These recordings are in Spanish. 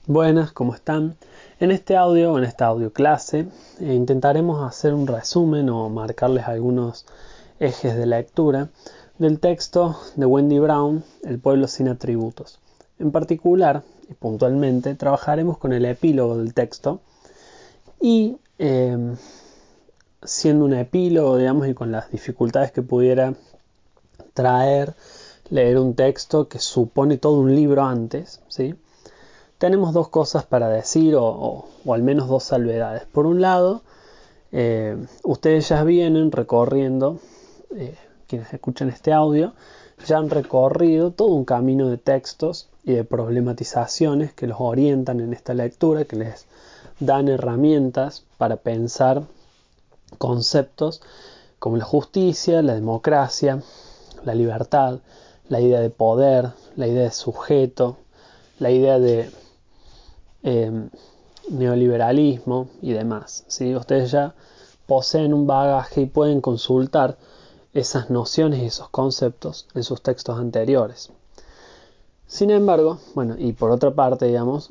Buenas, ¿cómo están? En este audio, en esta audio clase, intentaremos hacer un resumen o marcarles algunos ejes de lectura del texto de Wendy Brown, El pueblo sin atributos. En particular, y puntualmente, trabajaremos con el epílogo del texto y siendo un epílogo, digamos, y con las dificultades que pudiera traer leer un texto que supone todo un libro antes, ¿sí? Tenemos dos cosas para decir o al menos dos salvedades. Por un lado, ustedes ya vienen recorriendo, quienes escuchan este audio, ya han recorrido todo un camino de textos y de problematizaciones que los orientan en esta lectura, que les dan herramientas para pensar conceptos como la justicia, la democracia, la libertad, la idea de poder, la idea de sujeto, la idea de neoliberalismo y demás. ¿Sí? Ustedes ya poseen un bagaje y pueden consultar esas nociones y esos conceptos en sus textos anteriores. Sin embargo, bueno, y por otra parte, digamos,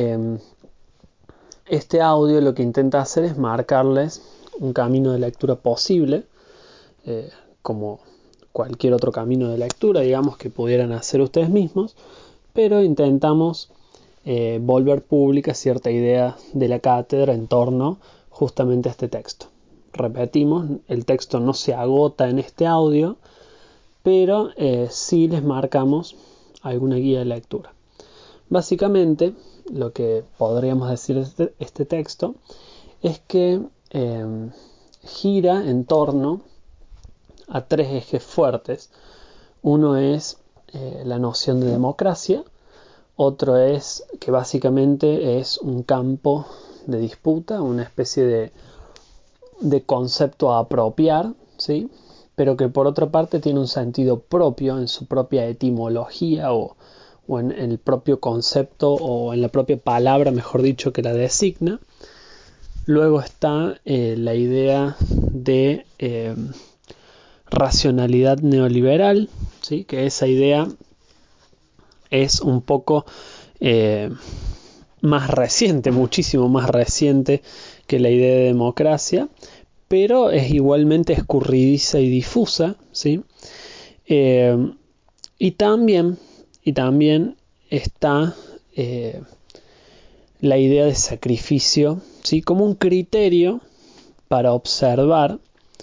este audio lo que intenta hacer es marcarles un camino de lectura posible, como cualquier otro camino de lectura, digamos, que pudieran hacer ustedes mismos, pero intentamos volver pública cierta idea de la cátedra en torno justamente a este texto. Repetimos, el texto no se agota en este audio, pero sí les marcamos alguna guía de lectura. Básicamente, lo que podríamos decir de este texto es que gira en torno a tres ejes fuertes. Uno es la noción de democracia, otro es que básicamente es un campo de disputa, una especie de concepto a apropiar, ¿sí? Pero que por otra parte tiene un sentido propio en su propia etimología o en el propio concepto o en la propia palabra, mejor dicho, que la designa. Luego está la idea de racionalidad neoliberal, ¿sí? Que esa idea es un poco más reciente, muchísimo más reciente que la idea de democracia, pero es igualmente escurridiza y difusa, ¿sí? Y también está la idea de sacrificio, ¿sí? Como un criterio para observar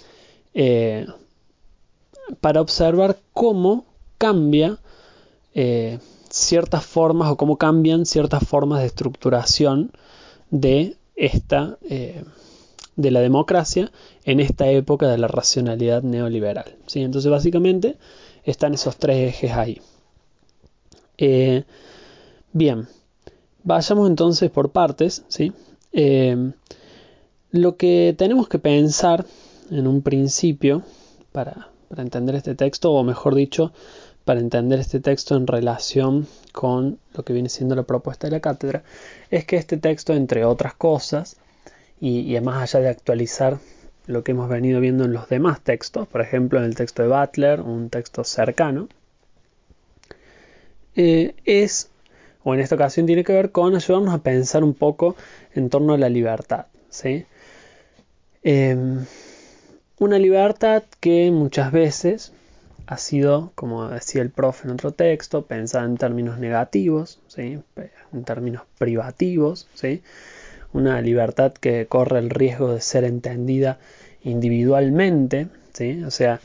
cómo cambia ciertas formas o cómo cambian ciertas formas de estructuración de esta de la democracia en esta época de la racionalidad neoliberal, ¿sí? Entonces básicamente están esos tres ejes ahí. Bien, vayamos entonces por partes, ¿sí? Lo que tenemos que pensar en un principio para entender este texto, o mejor dicho, para entender este texto en relación con lo que viene siendo la propuesta de la cátedra, es que este texto, entre otras cosas, y además allá de actualizar lo que hemos venido viendo en los demás textos, por ejemplo en el texto de Butler, un texto cercano, o en esta ocasión tiene que ver con ayudarnos a pensar un poco en torno a la libertad, ¿sí? Una libertad que muchas veces ha sido, como decía el profe en otro texto, pensada en términos negativos, ¿sí? En términos privativos, ¿sí? Una libertad que corre el riesgo de ser entendida individualmente, ¿sí? O sea,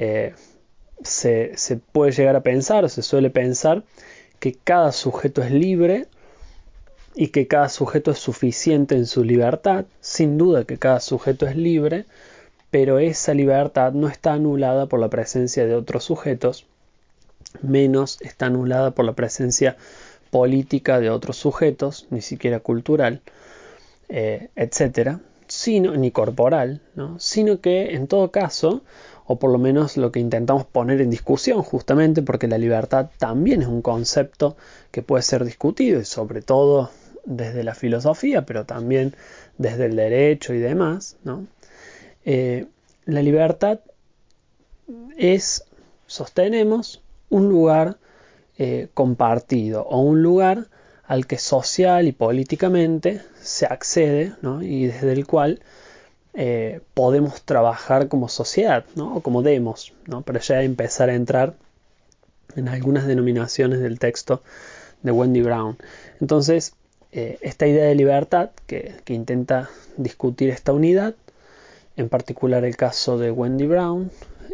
se puede llegar a pensar, o se suele pensar, que cada sujeto es libre y que cada sujeto es suficiente en su libertad. Sin duda que cada sujeto es libre, pero esa libertad no está anulada por la presencia de otros sujetos, menos está anulada por la presencia política de otros sujetos, ni siquiera cultural, etcétera, ni corporal, ¿no? Sino que en todo caso, o por lo menos lo que intentamos poner en discusión, justamente porque la libertad también es un concepto que puede ser discutido, y sobre todo desde la filosofía, pero también desde el derecho y demás, ¿no? La libertad es, sostenemos, un lugar compartido o un lugar al que social y políticamente se accede, ¿no? Y desde el cual podemos trabajar como sociedad, ¿no? O como demos, ¿no? Para ya empezar a entrar en algunas denominaciones del texto de Wendy Brown. Entonces, esta idea de libertad que intenta discutir esta unidad, en particular el caso de Wendy Brown,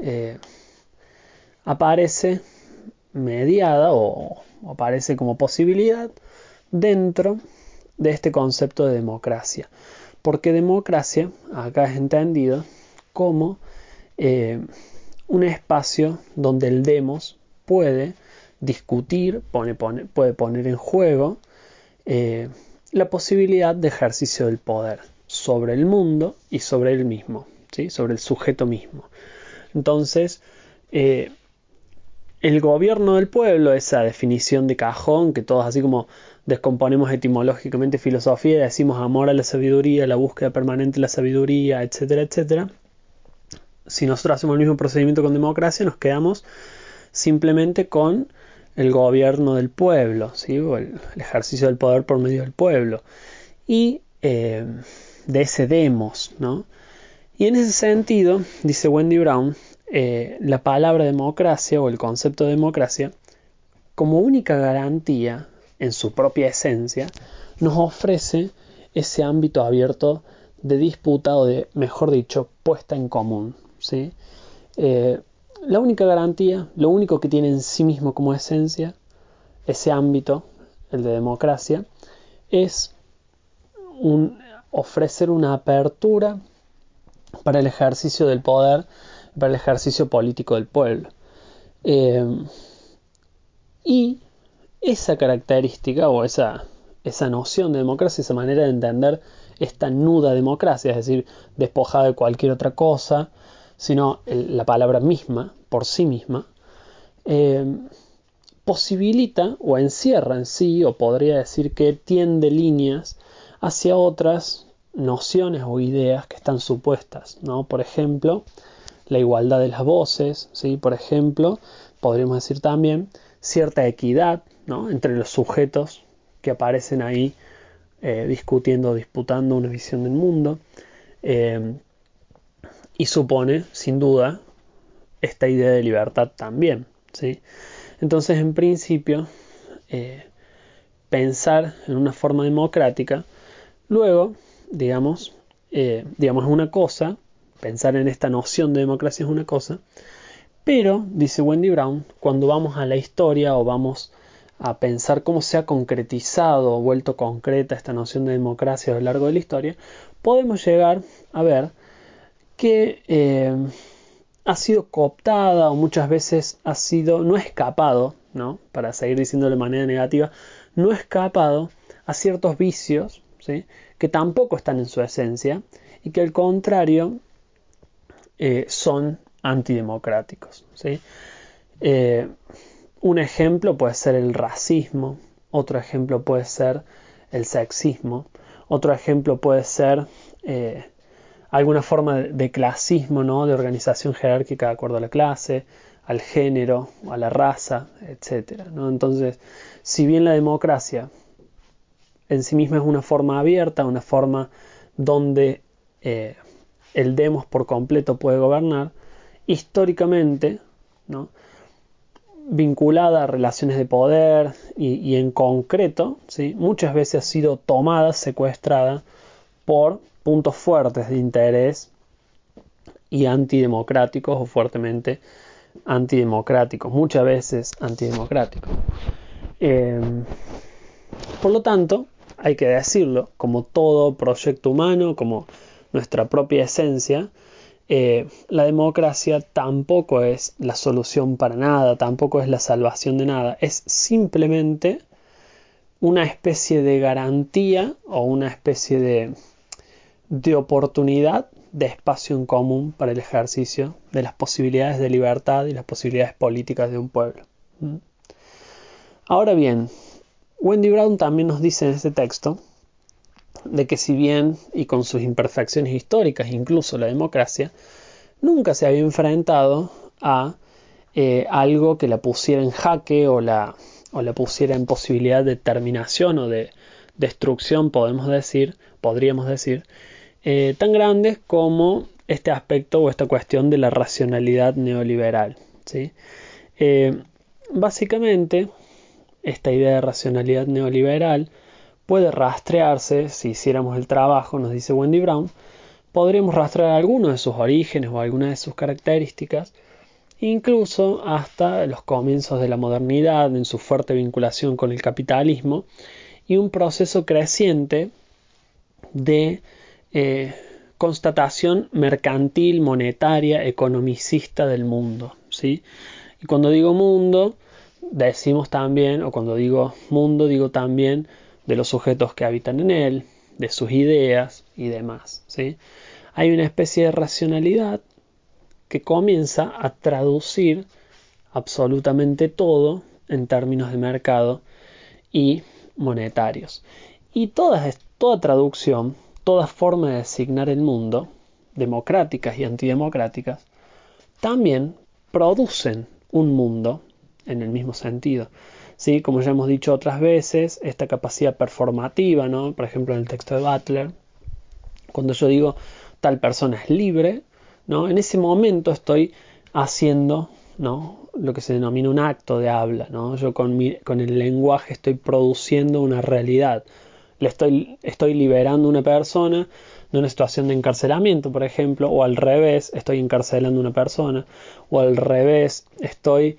aparece mediada o aparece como posibilidad dentro de este concepto de democracia. Porque democracia acá es entendido como un espacio donde el demos puede discutir, puede poner en juego la posibilidad de ejercicio del poder sobre el mundo y sobre él mismo, ¿sí? Sobre el sujeto mismo. Entonces, el gobierno del pueblo, esa definición de cajón que todos así como descomponemos etimológicamente filosofía y decimos amor a la sabiduría, la búsqueda permanente de la sabiduría, etcétera, etcétera. Si nosotros hacemos el mismo procedimiento con democracia, nos quedamos simplemente con el gobierno del pueblo, ¿sí? O el ejercicio del poder por medio del pueblo. Y de ese demos, ¿no? Y en ese sentido, dice Wendy Brown, la palabra democracia o el concepto de democracia, como única garantía en su propia esencia, nos ofrece ese ámbito abierto de disputa o de, mejor dicho, puesta en común, ¿sí? La única garantía, lo único que tiene en sí mismo como esencia, ese ámbito, el de democracia, es ofrecer una apertura para el ejercicio del poder, para el ejercicio político del pueblo. Y esa característica o esa noción de democracia, esa manera de entender esta nuda democracia, es decir, despojada de cualquier otra cosa, sino la palabra misma, por sí misma, posibilita o encierra en sí, o podría decir que tiende líneas hacia otras nociones o ideas que están supuestas, ¿no? Por ejemplo, la igualdad de las voces, ¿sí? Por ejemplo, podríamos decir también cierta equidad, ¿no? Entre los sujetos que aparecen ahí discutiendo, disputando una visión del mundo, y supone, sin duda, esta idea de libertad también, ¿sí? Entonces, en principio, pensar en una forma democrática, luego, digamos, es una cosa, pensar en esta noción de democracia es una cosa, pero, dice Wendy Brown, cuando vamos a la historia o vamos a pensar cómo se ha concretizado o vuelto concreta esta noción de democracia a lo largo de la historia, podemos llegar a ver que ha sido cooptada o muchas veces no ha escapado, ¿no? Para seguir diciendo de manera negativa, no ha escapado a ciertos vicios, ¿sí? Que tampoco están en su esencia y que al contrario son antidemocráticos, ¿sí? Un ejemplo puede ser el racismo, otro ejemplo puede ser el sexismo, otro ejemplo puede ser alguna forma de clasismo, ¿no? De organización jerárquica de acuerdo a la clase, al género, a la raza, etc., ¿no? Entonces, si bien la democracia en sí misma es una forma abierta, una forma donde el demos por completo puede gobernar, históricamente, ¿no? Vinculada a relaciones de poder y en concreto, ¿sí? Muchas veces ha sido tomada, secuestrada por puntos fuertes de interés y antidemocráticos o fuertemente antidemocráticos, muchas veces antidemocráticos. Por lo tanto, hay que decirlo, como todo proyecto humano, como nuestra propia esencia, la democracia tampoco es la solución para nada, tampoco es la salvación de nada, es simplemente una especie de garantía o una especie de oportunidad de espacio en común para el ejercicio de las posibilidades de libertad y las posibilidades políticas de un pueblo. Ahora bien, Wendy Brown también nos dice en este texto de que si bien, y con sus imperfecciones históricas, incluso la democracia, nunca se había enfrentado a algo que la pusiera en jaque o la o la pusiera en posibilidad de terminación o de destrucción, podríamos decir, tan grandes como este aspecto o esta cuestión de la racionalidad neoliberal, ¿sí? Básicamente, esta idea de racionalidad neoliberal puede rastrearse, si hiciéramos el trabajo, nos dice Wendy Brown, podríamos rastrear algunos de sus orígenes o algunas de sus características, incluso hasta los comienzos de la modernidad en su fuerte vinculación con el capitalismo y un proceso creciente de constatación mercantil, monetaria, economicista del mundo, ¿sí? Y cuando digo mundo, decimos también, o cuando digo mundo, digo también de los sujetos que habitan en él, de sus ideas y demás, ¿sí? Hay una especie de racionalidad que comienza a traducir absolutamente todo en términos de mercado y monetarios. Y toda traducción, toda forma de designar el mundo, democráticas y antidemocráticas, también producen un mundo en el mismo sentido. ¿Sí? Como ya hemos dicho otras veces, esta capacidad performativa, ¿no? Por ejemplo en el texto de Butler, cuando yo digo tal persona es libre, ¿no? En ese momento estoy haciendo, ¿no?, lo que se denomina un acto de habla, ¿no? Yo con el lenguaje estoy produciendo una realidad. Estoy liberando a una persona de una situación de encarcelamiento, por ejemplo, o al revés, estoy encarcelando a una persona, o al revés, estoy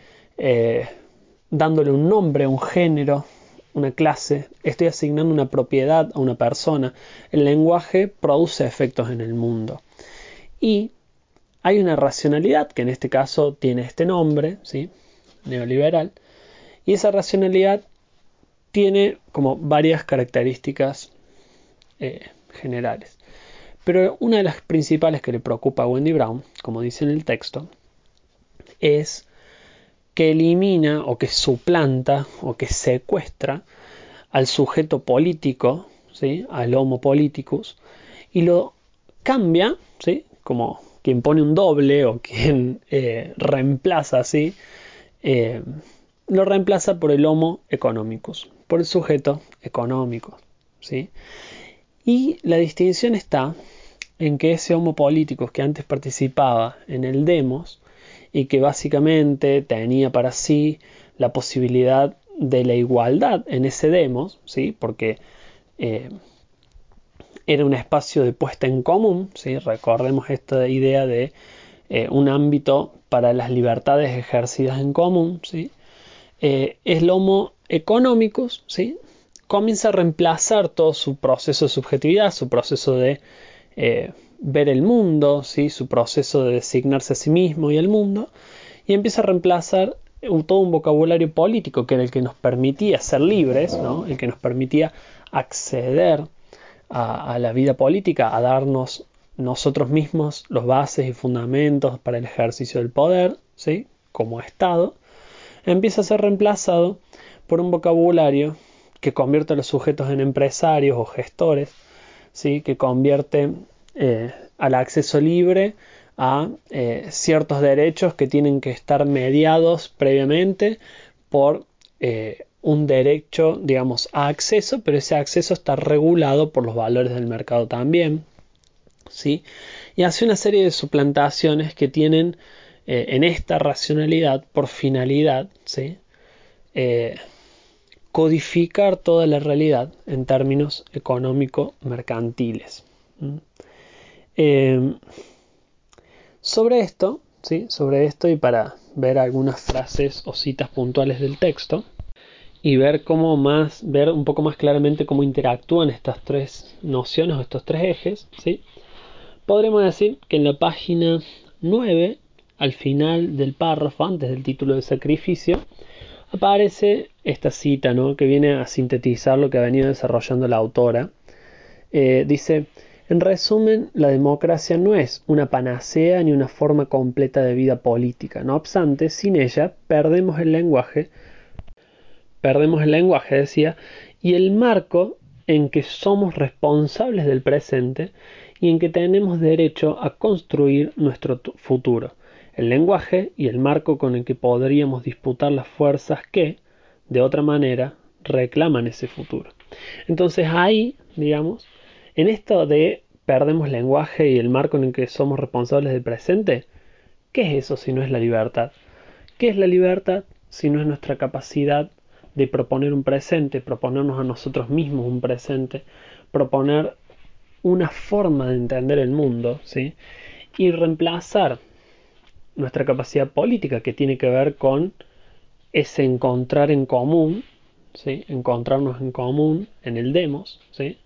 dándole un nombre, un género, una clase, estoy asignando una propiedad a una persona. El lenguaje produce efectos en el mundo. Y hay una racionalidad que en este caso tiene este nombre, ¿sí?, neoliberal, y esa racionalidad tiene como varias características generales. Pero una de las principales que le preocupa a Wendy Brown, como dice en el texto, es que elimina o que suplanta o que secuestra al sujeto político, ¿sí?, al homo politicus, y lo cambia, ¿sí?, como quien pone un doble o quien reemplaza así, lo reemplaza por el homo economicus, por el sujeto económico, ¿sí? Y la distinción está en que ese homo politicus que antes participaba en el demos y que básicamente tenía para sí la posibilidad de la igualdad en ese demos, ¿sí?, porque era un espacio de puesta en común, ¿sí? Recordemos esta idea de un ámbito para las libertades ejercidas en común, ¿sí? Es el homo economicus, ¿sí?, comienza a reemplazar todo su proceso de subjetividad, su proceso de ver el mundo, ¿sí?, su proceso de designarse a sí mismo y el mundo, y empieza a reemplazar todo un vocabulario político que era el que nos permitía ser libres, ¿no?, el que nos permitía acceder a la vida política, a darnos nosotros mismos los bases y fundamentos para el ejercicio del poder, ¿sí?, como Estado, empieza a ser reemplazado por un vocabulario que convierte a los sujetos en empresarios o gestores, ¿sí?, que convierte al acceso libre a ciertos derechos que tienen que estar mediados previamente por un derecho, digamos, a acceso, pero ese acceso está regulado por los valores del mercado también, ¿sí? Y hace una serie de suplantaciones que tienen en esta racionalidad por finalidad, ¿sí?, codificar toda la realidad en términos económico-mercantiles. Sobre esto, ¿sí?, sobre esto, y para ver algunas frases o citas puntuales del texto y ver un poco más claramente cómo interactúan estas tres nociones o estos tres ejes, ¿sí?, podremos decir que en la página 9, al final del párrafo, antes del título de sacrificio, aparece esta cita, ¿no?, que viene a sintetizar lo que ha venido desarrollando la autora. Dice: en resumen, la democracia no es una panacea ni una forma completa de vida política. No obstante, sin ella perdemos el lenguaje, decía, y el marco en que somos responsables del presente y en que tenemos derecho a construir nuestro futuro. El lenguaje y el marco con el que podríamos disputar las fuerzas que, de otra manera, reclaman ese futuro. Entonces ahí, digamos, en esto de perdemos lenguaje y el marco en el que somos responsables del presente, ¿qué es eso si no es la libertad? ¿Qué es la libertad si no es nuestra capacidad de proponer un presente, proponernos a nosotros mismos un presente, proponer una forma de entender el mundo, ¿sí? Y reemplazar nuestra capacidad política que tiene que ver con ese encontrar en común, ¿sí? Encontrarnos en común en el demos, ¿sí?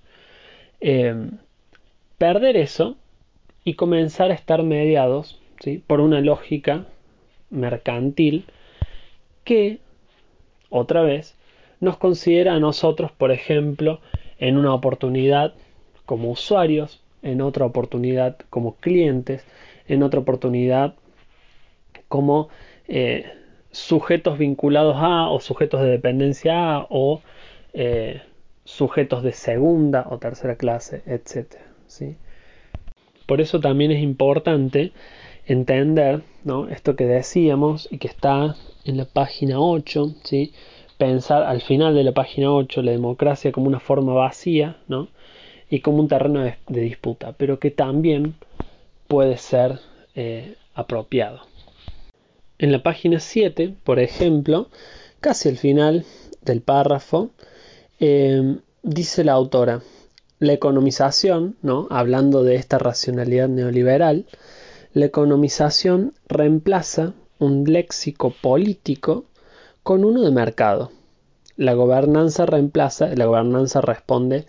Perder eso y comenzar a estar mediados, ¿sí? Por una lógica mercantil que, otra vez, nos considera a nosotros, por ejemplo, en una oportunidad como usuarios, en otra oportunidad como clientes, en otra oportunidad como sujetos vinculados a o sujetos de dependencia a o sujetos de segunda o tercera clase, etc. ¿Sí? Por eso también es importante entender, ¿no?, esto que decíamos y que está en la página 8, ¿sí? Pensar al final de la página 8 la democracia como una forma vacía, ¿no?, y como un terreno de disputa, pero que también puede ser apropiado. En la página 7, por ejemplo, casi al final del párrafo, dice la autora: la economización, ¿no?, hablando de esta racionalidad neoliberal, la economización reemplaza un léxico político con uno de mercado. La gobernanza responde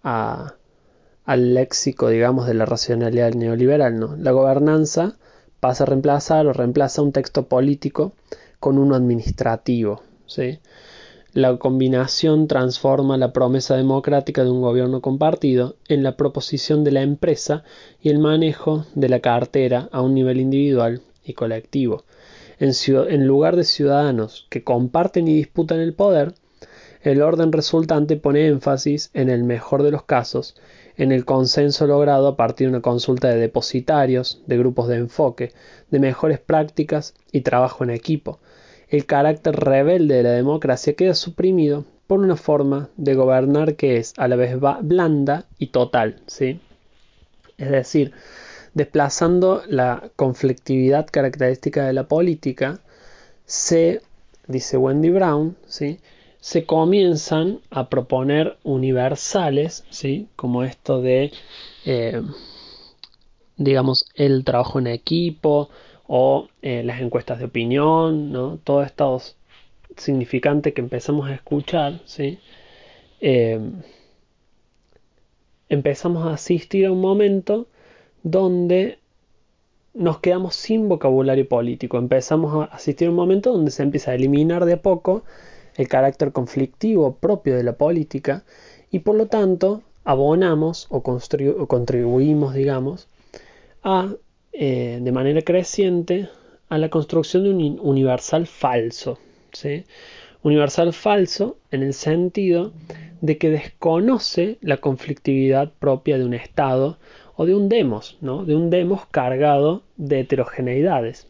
al léxico, digamos, de la racionalidad neoliberal, ¿no? La gobernanza pasa a reemplazar o reemplaza un texto político con uno administrativo, ¿sí? La combinación transforma la promesa democrática de un gobierno compartido en la proposición de la empresa y el manejo de la cartera a un nivel individual y colectivo. En lugar de ciudadanos que comparten y disputan el poder, el orden resultante pone énfasis, en el mejor de los casos, en el consenso logrado a partir de una consulta de depositarios, de grupos de enfoque, de mejores prácticas y trabajo en equipo. El carácter rebelde de la democracia queda suprimido por una forma de gobernar que es a la vez blanda y total, ¿sí? Es decir, desplazando la conflictividad característica de la política, dice Wendy Brown, ¿sí?, se comienzan a proponer universales, ¿sí?, como esto de, digamos, el trabajo en equipo o las encuestas de opinión, ¿no? Todos estos significantes que empezamos a escuchar, ¿sí? Empezamos a asistir a un momento donde nos quedamos sin vocabulario político. Empezamos a asistir a un momento donde se empieza a eliminar de a poco el carácter conflictivo propio de la política y por lo tanto abonamos o contribuimos, digamos, de manera creciente a la construcción de un universal falso, ¿sí? Universal falso en el sentido de que desconoce la conflictividad propia de un Estado o de un demos, ¿no?, de un demos cargado de heterogeneidades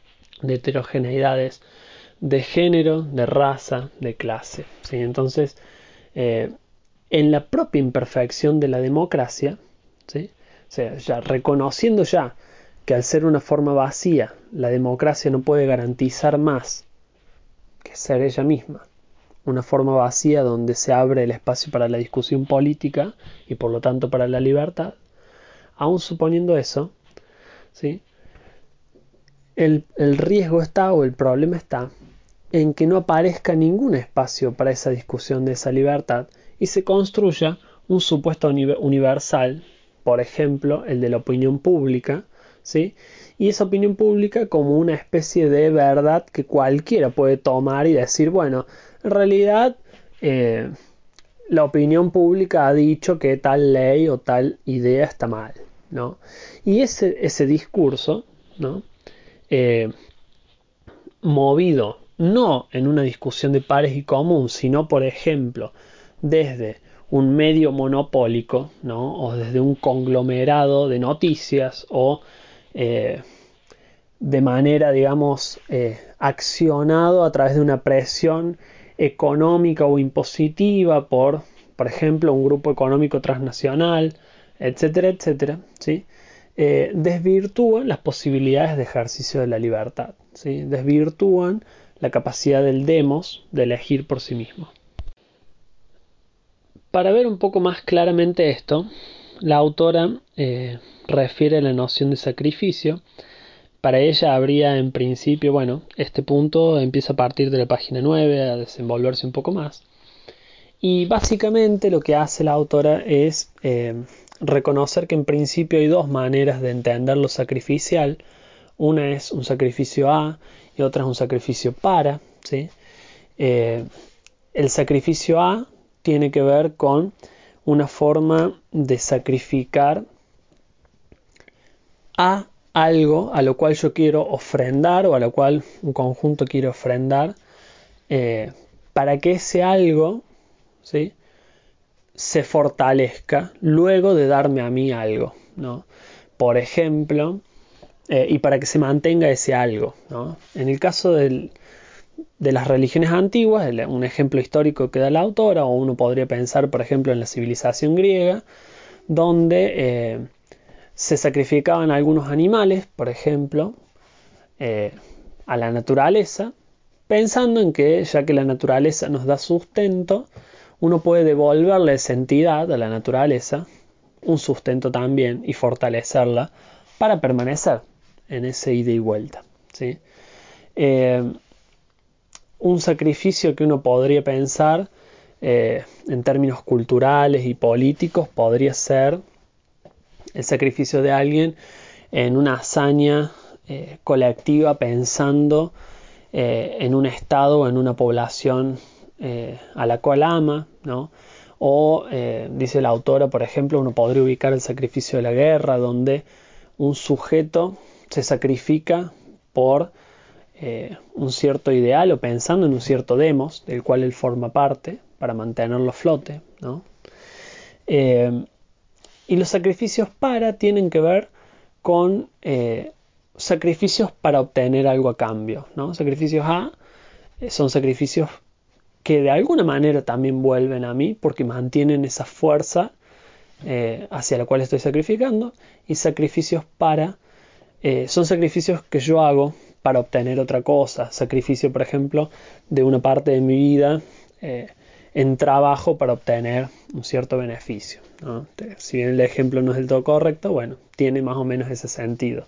de género, de raza, de clase, ¿sí? Entonces, en la propia imperfección de la democracia, ¿sí?, o sea, ya reconociendo ya que al ser una forma vacía, la democracia no puede garantizar más que ser ella misma, una forma vacía donde se abre el espacio para la discusión política y por lo tanto para la libertad, aún suponiendo eso, ¿sí?, el riesgo está, o el problema está, en que no aparezca ningún espacio para esa discusión de esa libertad y se construya un supuesto universal, por ejemplo, el de la opinión pública, ¿sí?, y esa opinión pública como una especie de verdad que cualquiera puede tomar y decir, bueno, en realidad la opinión pública ha dicho que tal ley o tal idea está mal, ¿no? Y ese discurso, ¿no?, movido no en una discusión de pares y común, sino, por ejemplo, desde un medio monopólico, ¿no?, o desde un conglomerado de noticias o de manera, digamos, accionado a través de una presión económica o impositiva por ejemplo, un grupo económico transnacional, etcétera, etcétera, ¿sí? Desvirtúan las posibilidades de ejercicio de la libertad, ¿sí? Desvirtúan la capacidad del demos de elegir por sí mismo. Para ver un poco más claramente esto, la autora refiere a la noción de sacrificio. Para ella habría en principio, este punto empieza a partir de la página 9 a desenvolverse un poco más. Y básicamente lo que hace la autora es reconocer que en principio hay dos maneras de entender lo sacrificial. Una es un sacrificio a y otra es un sacrificio para, ¿sí? El sacrificio a tiene que ver con una forma de sacrificar a algo a lo cual yo quiero ofrendar o a lo cual un conjunto quiere ofrendar para que ese algo, ¿sí?, se fortalezca luego de darme a mí algo, ¿no? Por ejemplo, y para que se mantenga ese algo, ¿no? En el caso de las religiones antiguas, un ejemplo histórico que da la autora, o uno podría pensar, por ejemplo, en la civilización griega, donde se sacrificaban algunos animales, por ejemplo, a la naturaleza, pensando en que, ya que la naturaleza nos da sustento, uno puede devolverle esa entidad a la naturaleza, un sustento también, y fortalecerla para permanecer en ese ida y vuelta, ¿sí? Un sacrificio que uno podría pensar en términos culturales y políticos podría ser el sacrificio de alguien en una hazaña colectiva pensando en un estado o en una población a la cual ama, ¿no? O, dice la autora, por ejemplo, uno podría ubicar el sacrificio de la guerra, donde un sujeto se sacrifica por un cierto ideal o pensando en un cierto demos del cual él forma parte para mantenerlo a flote, ¿no? Y los sacrificios para tienen que ver con sacrificios para obtener algo a cambio, ¿no? Sacrificios a son sacrificios que de alguna manera también vuelven a mí porque mantienen esa fuerza hacia la cual estoy sacrificando, y sacrificios para son sacrificios que yo hago para obtener otra cosa. Sacrificio, por ejemplo, de una parte de mi vida en trabajo para obtener un cierto beneficio, ¿no? Si bien el ejemplo no es del todo correcto, tiene más o menos ese sentido.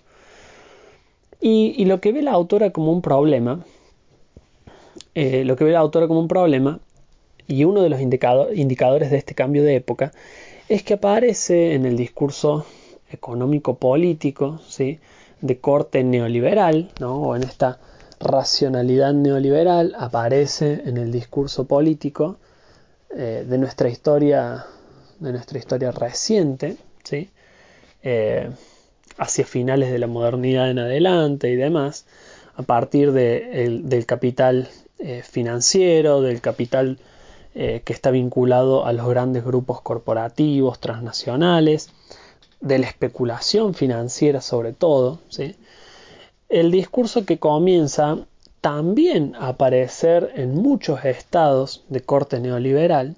Y lo que ve la autora como un problema, y uno de los indicadores de este cambio de época, es que aparece en el discurso económico-político, ¿sí?, de corte neoliberal, ¿no?, o en esta racionalidad neoliberal, aparece en el discurso político de nuestra historia reciente, ¿sí?, hacia finales de la modernidad en adelante y demás, a partir del capital financiero, del capital que está vinculado a los grandes grupos corporativos transnacionales, de la especulación financiera sobre todo, ¿sí? El discurso que comienza también a aparecer en muchos estados de corte neoliberal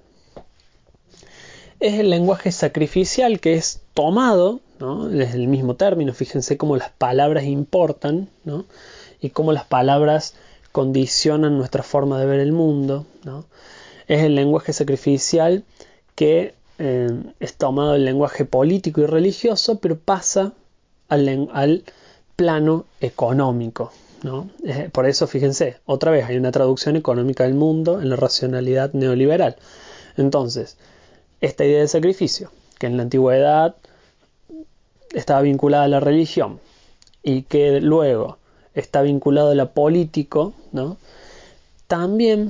es el lenguaje sacrificial, que es tomado, ¿no?, desde el mismo término. Fíjense cómo las palabras importan, ¿no?, y cómo las palabras condicionan nuestra forma de ver el mundo, ¿no? Es el lenguaje sacrificial que es tomado del lenguaje político y religioso, pero pasa al plano económico, ¿no? Por eso, fíjense, otra vez hay una traducción económica del mundo en la racionalidad neoliberal. Entonces, esta idea de sacrificio, que en la antigüedad estaba vinculada a la religión y que luego está vinculado a lo político, ¿no?, también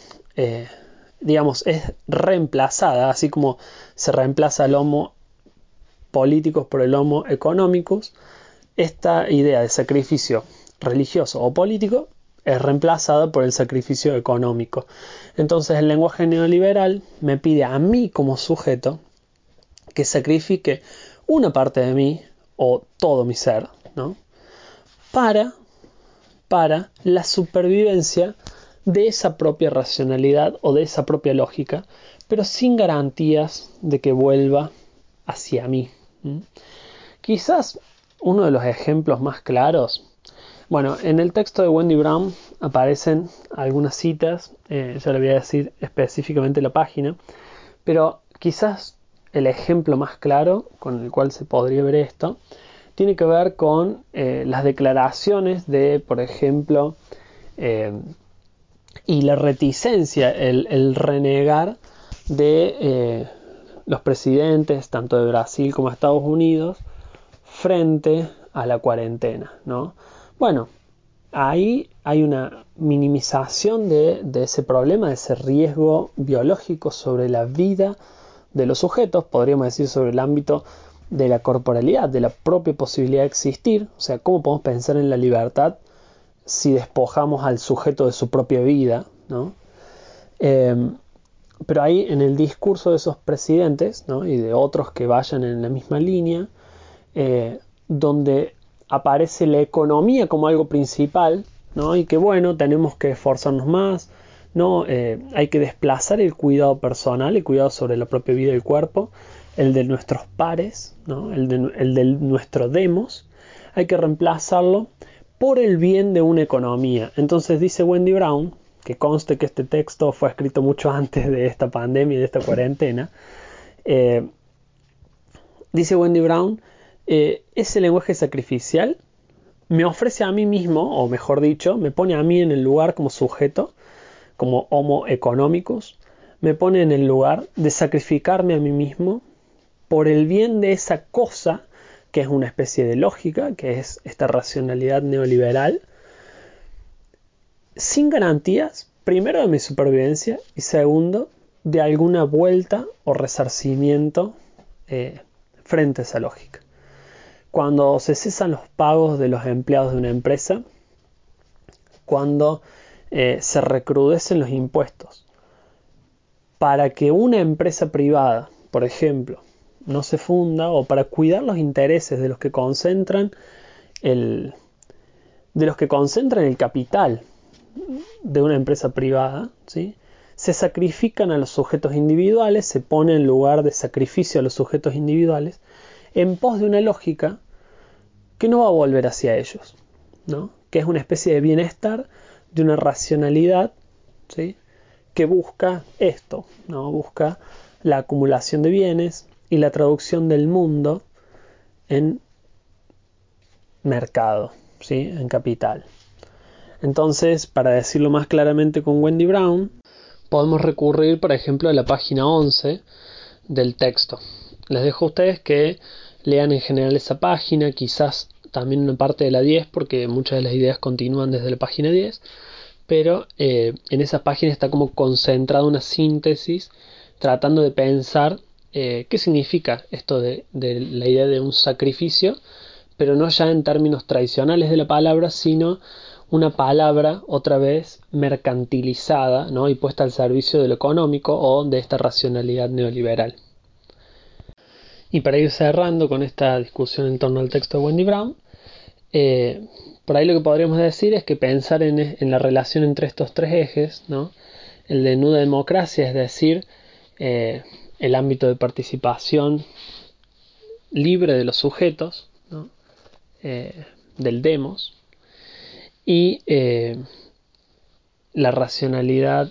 es reemplazada, así como se reemplaza el homo políticos por el homo economicus. Esta idea de sacrificio religioso o político es reemplazada por el sacrificio económico. Entonces el lenguaje neoliberal me pide a mí como sujeto que sacrifique una parte de mí o todo mi ser, ¿no?, para la supervivencia de esa propia racionalidad o de esa propia lógica, pero sin garantías de que vuelva hacia mí. Quizás uno de los ejemplos más claros, bueno, en el texto de Wendy Brown aparecen algunas citas, yo le voy a decir específicamente la página, pero quizás el ejemplo más claro con el cual se podría ver esto tiene que ver con las declaraciones de, por ejemplo, y la reticencia, el renegar de los presidentes, tanto de Brasil como de Estados Unidos, frente a la cuarentena, ¿no? Bueno, ahí hay una minimización de ese problema, de ese riesgo biológico sobre la vida de los sujetos, podríamos decir sobre el ámbito de la corporalidad, de la propia posibilidad de existir, o sea, cómo podemos pensar en la libertad si despojamos al sujeto de su propia vida, ¿no? Pero ahí en el discurso de esos presidentes, ¿no? Y de otros que vayan en la misma línea, donde aparece la economía como algo principal, ¿no? Y que bueno, tenemos que esforzarnos más, ¿no? Hay que desplazar el cuidado personal, el cuidado sobre la propia vida y el cuerpo, el de nuestros pares, ¿no? el de nuestro demos, hay que reemplazarlo por el bien de una economía. Entonces dice Wendy Brown, que conste que este texto fue escrito mucho antes de esta pandemia y de esta cuarentena, dice Wendy Brown, ese lenguaje sacrificial me ofrece a mí mismo, o mejor dicho, me pone a mí en el lugar como sujeto, como homo economicus, me pone en el lugar de sacrificarme a mí mismo por el bien de esa cosa que es una especie de lógica, que es esta racionalidad neoliberal, sin garantías, primero de mi supervivencia y segundo, de alguna vuelta o resarcimiento frente a esa lógica. Cuando se cesan los pagos de los empleados de una empresa, cuando se recrudecen los impuestos, para que una empresa privada, por ejemplo, no se funda, o para cuidar los intereses de los que concentran el capital de una empresa privada, ¿sí? Se sacrifican a los sujetos individuales, se pone en lugar de sacrificio a los sujetos individuales, en pos de una lógica que no va a volver hacia ellos, ¿no? Que es una especie de bienestar, de una racionalidad, ¿sí? Que busca esto, ¿no? Busca la acumulación de bienes y la traducción del mundo en mercado, ¿sí? En capital. Entonces, para decirlo más claramente con Wendy Brown, podemos recurrir, por ejemplo, a la página 11 del texto. Les dejo a ustedes que lean en general esa página, quizás también una parte de la 10, porque muchas de las ideas continúan desde la página 10, pero en esa página está como concentrada una síntesis tratando de pensar qué significa esto de la idea de un sacrificio, pero no ya en términos tradicionales de la palabra, sino una palabra otra vez mercantilizada, ¿no? Y puesta al servicio de lo económico o de esta racionalidad neoliberal. Y para ir cerrando con esta discusión en torno al texto de Wendy Brown, por ahí lo que podríamos decir es que pensar en la relación entre estos tres ejes, ¿no? El de nuda democracia, es decir, el ámbito de participación libre de los sujetos, ¿no? Del demos, y la racionalidad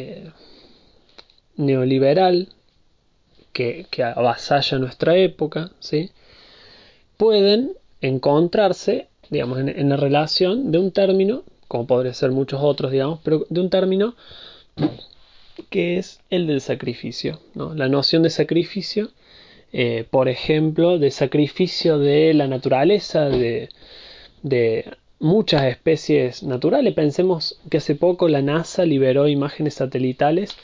neoliberal que avasalla nuestra época, ¿sí? Pueden encontrarse, digamos, en la relación de un término, como podría ser muchos otros, digamos, pero de un término que es el del sacrificio, ¿no? La noción de sacrificio, por ejemplo, de sacrificio de la naturaleza, de muchas especies naturales. Pensemos que hace poco la NASA liberó imágenes satelitales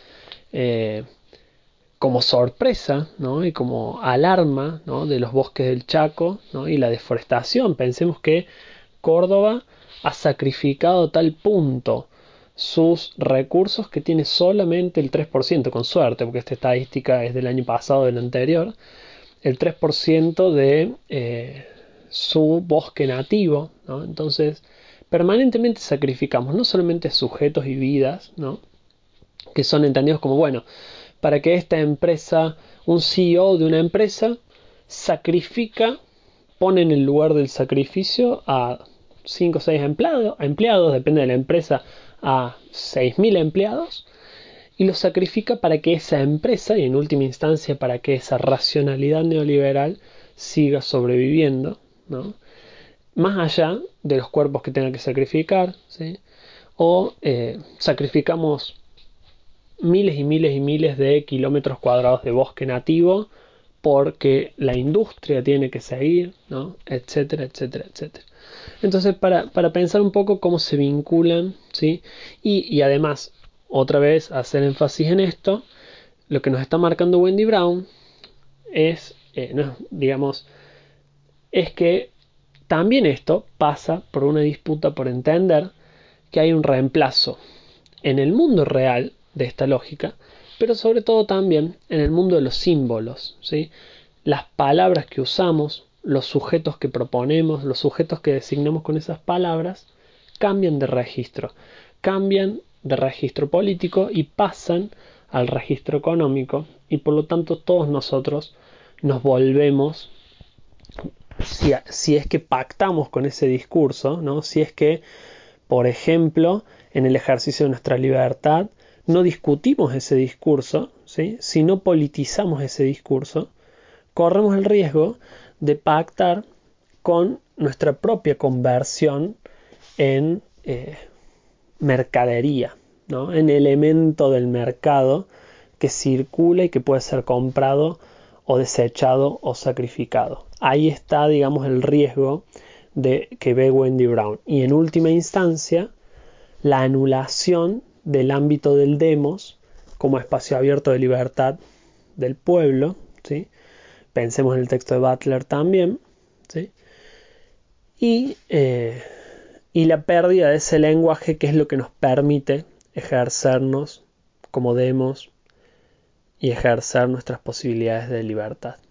como sorpresa, ¿no? Y como alarma, ¿no? De los bosques del Chaco, ¿no? Y la deforestación. Pensemos que Córdoba ha sacrificado a tal punto sus recursos que tiene solamente el 3%, con suerte, porque esta estadística es del año pasado, del anterior, el 3% de su bosque nativo, ¿no? Entonces permanentemente sacrificamos no solamente sujetos y vidas, ¿no? Que son entendidos como, bueno, para que esta empresa, un CEO de una empresa, sacrifica, pone en el lugar del sacrificio a 5 o 6 empleados, depende de la empresa, a 6.000 empleados, y los sacrifica para que esa empresa, y en última instancia para que esa racionalidad neoliberal siga sobreviviendo, ¿no? Más allá de los cuerpos que tenga que sacrificar, ¿sí? O sacrificamos miles y miles y miles de kilómetros cuadrados de bosque nativo porque la industria tiene que seguir, ¿no? Etcétera, etcétera, etcétera. Entonces, para pensar un poco cómo se vinculan, ¿sí? Y además, otra vez, hacer énfasis en esto, lo que nos está marcando Wendy Brown es, es que también esto pasa por una disputa por entender que hay un reemplazo en el mundo real de esta lógica, pero sobre todo también en el mundo de los símbolos, ¿sí? Las palabras que usamos, los sujetos que proponemos, los sujetos que designamos con esas palabras, cambian de registro político y pasan al registro económico, y por lo tanto todos nosotros nos volvemos, si es que pactamos con ese discurso, ¿no? Si es que, por ejemplo, en el ejercicio de nuestra libertad, no discutimos ese discurso, ¿sí? Si no politizamos ese discurso, corremos el riesgo de pactar con nuestra propia conversión en mercadería, ¿no? En elemento del mercado que circula y que puede ser comprado o desechado o sacrificado. Ahí está, digamos, el riesgo que ve Wendy Brown. Y en última instancia, la anulación del ámbito del demos como espacio abierto de libertad del pueblo, ¿sí? Pensemos en el texto de Butler también, ¿sí? Y la pérdida de ese lenguaje que es lo que nos permite ejercernos como demos y ejercer nuestras posibilidades de libertad.